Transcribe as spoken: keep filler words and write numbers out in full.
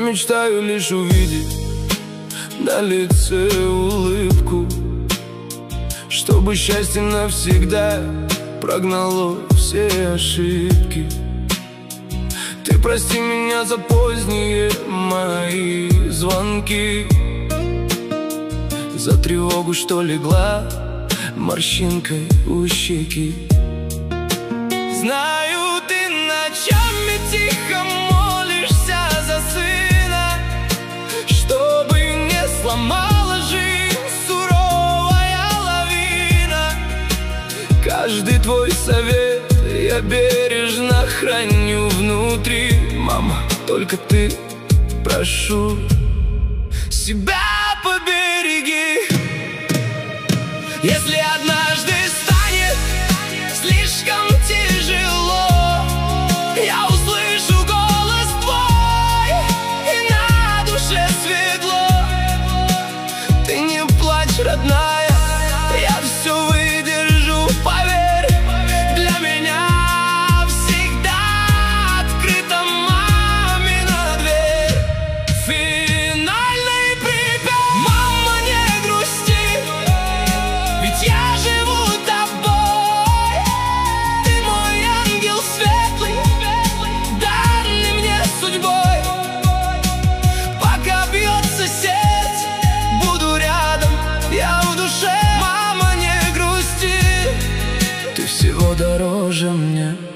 мечтаю лишь увидеть на лице улыбку, чтобы счастье навсегда прогнало все ошибки. Ты прости меня за поздние мои звонки, за тревогу, что легла морщинкой у щеки. Знаю, ты ночами тихо молишься за сына, чтобы не сломала жизнь суровая лавина. Каждый твой совет я бережно храню внутри. Мама, только ты, прошу, себя побереги. Если однажды станет слишком тяжело, я услышу голос твой, и на душе светло. Ты не плачь, родная, я все выдержу, поверь. Для меня всегда открыта мамина дверь. Финальный припев: мама, не грусти, ведь я живу тобой. Ты мой ангел светлый, данный мне судьбой. Пока бьется сердце, буду рядом я в душе. Мама, не грусти, ты всего дороже мне.